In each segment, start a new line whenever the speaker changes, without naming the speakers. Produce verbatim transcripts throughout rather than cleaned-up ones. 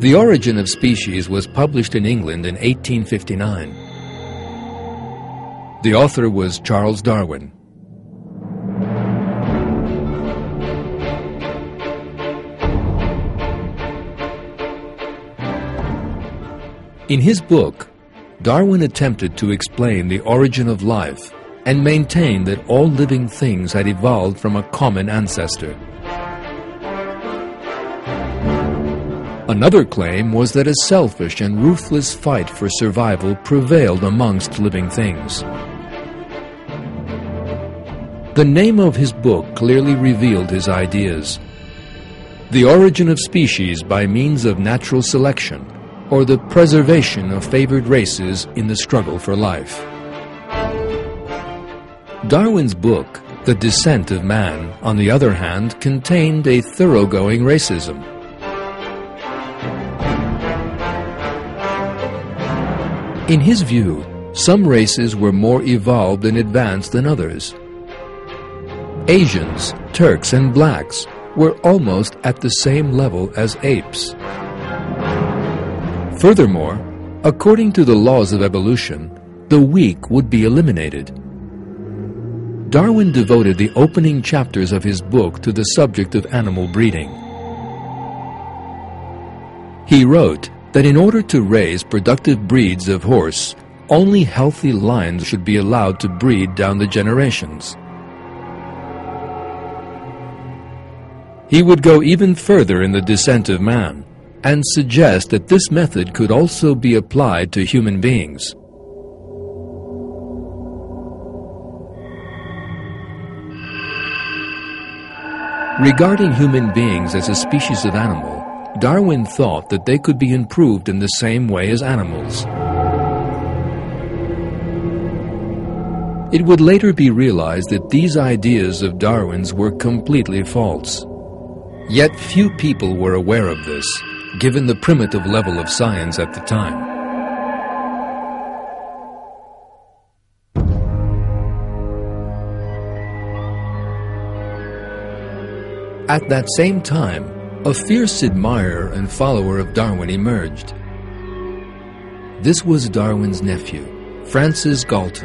The Origin of Species was published in England in eighteen fifty-nine. The author was Charles Darwin. In his book, Darwin attempted to explain the origin of life and maintained that all living things had evolved from a common ancestor. Another claim was that a selfish and ruthless fight for survival prevailed amongst living things. The name of his book clearly revealed his ideas: The Origin of Species by Means of Natural Selection, or the Preservation of Favored Races in the Struggle for Life. Darwin's book, The Descent of Man, on the other hand, contained a thoroughgoing racism. In his view, some races were more evolved and advanced than others. Asians, Turks, and blacks were almost at the same level as apes. Furthermore, according to the laws of evolution, the weak would be eliminated. Darwin devoted the opening chapters of his book to the subject of animal breeding. He wrote that in order to raise productive breeds of horse, only healthy lines should be allowed to breed down the generations. He would go even further in The Descent of Man and suggest that this method could also be applied to human beings. Regarding human beings as a species of animal, Darwin thought that they could be improved in the same way as animals. It would later be realized that these ideas of Darwin's were completely false. Yet few people were aware of this, given the primitive level of science at the time. At that same time, a fierce admirer and follower of Darwin emerged. This was Darwin's nephew, Francis Galton.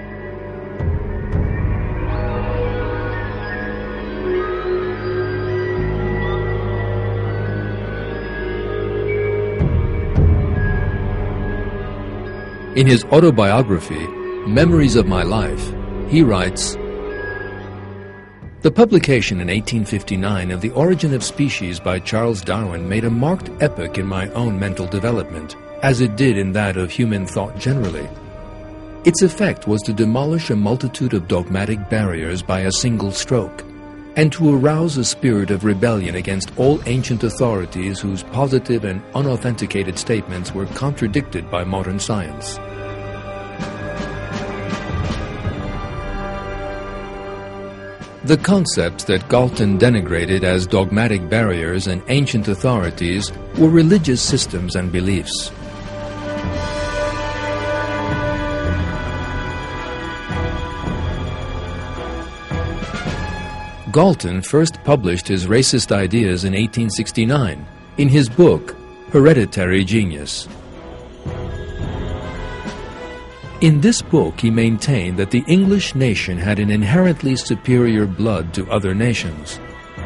In his autobiography, Memories of My Life, he writes, "The publication in eighteen fifty-nine of The Origin of Species by Charles Darwin made a marked epoch in my own mental development, as it did in that of human thought generally. Its effect was to demolish a multitude of dogmatic barriers by a single stroke, and to arouse a spirit of rebellion against all ancient authorities whose positive and unauthenticated statements were contradicted by modern science." The concepts that Galton denigrated as dogmatic barriers and ancient authorities were religious systems and beliefs. Galton first published his racist ideas in eighteen sixty-nine in his book, Hereditary Genius. In this book, he maintained that the English nation had an inherently superior blood to other nations.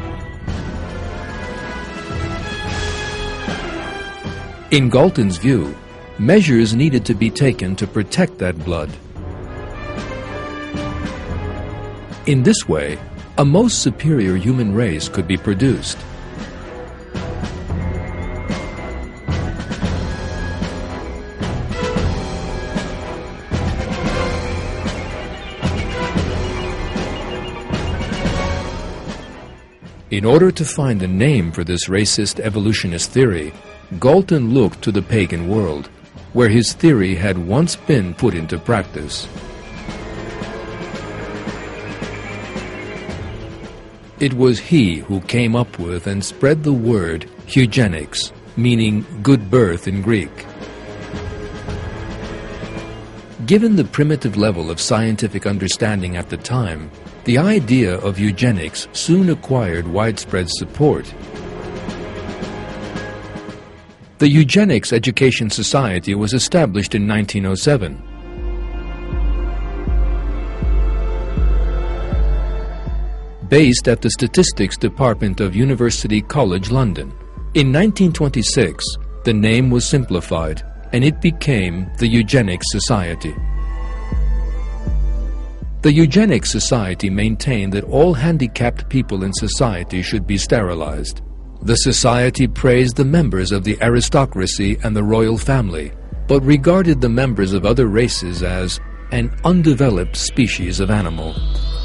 In Galton's view, measures needed to be taken to protect that blood. In this way, a most superior human race could be produced. In order to find a name for this racist evolutionist theory, Galton looked to the pagan world, where his theory had once been put into practice. It was he who came up with and spread the word eugenics, meaning good birth in Greek. Given the primitive level of scientific understanding at the time, the idea of eugenics soon acquired widespread support. The Eugenics Education Society was established in nineteen oh seven. Based at the Statistics Department of University College London. In nineteen twenty-six, the name was simplified and it became the Eugenics Society. The Eugenics Society maintained that all handicapped people in society should be sterilized. The society praised the members of the aristocracy and the royal family, but regarded the members of other races as an undeveloped species of animal.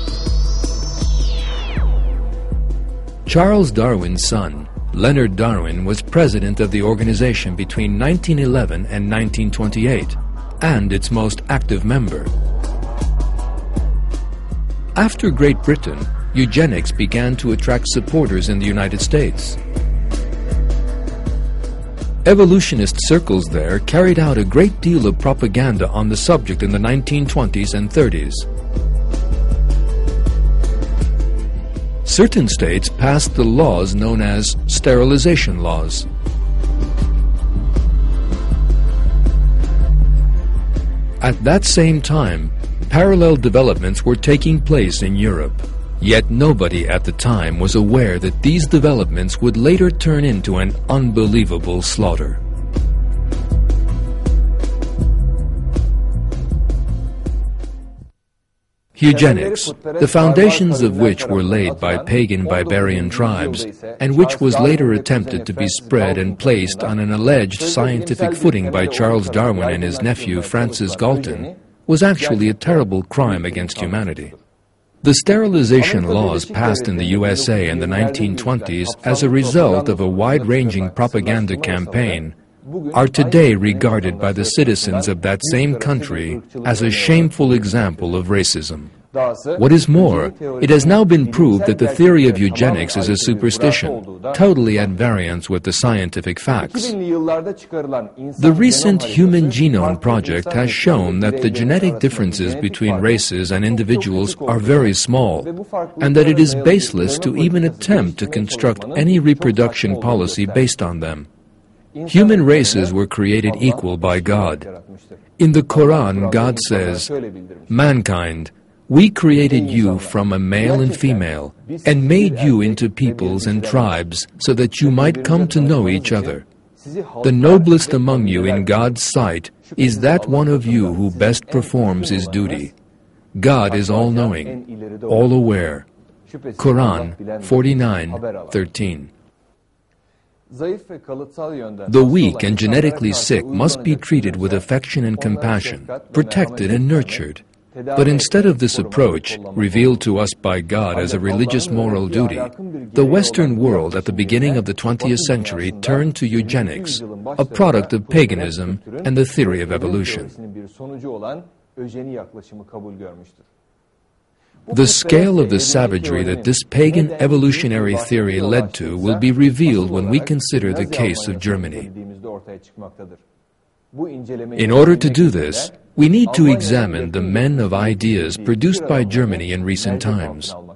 Charles Darwin's son, Leonard Darwin, was president of the organization between nineteen eleven and nineteen twenty-eight, and its most active member. After Great Britain, eugenics began to attract supporters in the United States. Evolutionist circles there carried out a great deal of propaganda on the subject in the nineteen twenties and thirties. Certain states passed the laws known as sterilization laws. At that same time, parallel developments were taking place in Europe. Yet nobody at the time was aware that these developments would later turn into an unbelievable slaughter. Eugenics, the foundations of which were laid by pagan barbarian tribes, and which was later attempted to be spread and placed on an alleged scientific footing by Charles Darwin and his nephew Francis Galton, was actually a terrible crime against humanity. The sterilization laws passed in the U S A in the nineteen twenties as a result of a wide-ranging propaganda campaign are today regarded by the citizens of that same country as a shameful example of racism. What is more, it has now been proved that the theory of eugenics is a superstition, totally at variance with the scientific facts. The recent Human Genome Project has shown that the genetic differences between races and individuals are very small, and that it is baseless to even attempt to construct any reproduction policy based on them. Human races were created equal by God. In the Quran, God says, "Mankind, we created you from a male and female, and made you into peoples and tribes so that you might come to know each other. The noblest among you in God's sight is that one of you who best performs his duty. God is all-knowing, all-aware." Quran forty-nine thirteen. The weak and genetically sick must be treated with affection and compassion, protected and nurtured. But instead of this approach, revealed to us by God as a religious moral duty, the Western world at the beginning of the twentieth century turned to eugenics, a product of paganism and the theory of evolution. The scale of the savagery that this pagan evolutionary theory led to will be revealed when we consider the case of Germany. In order to do this, we need to examine the men of ideas produced by Germany in recent times.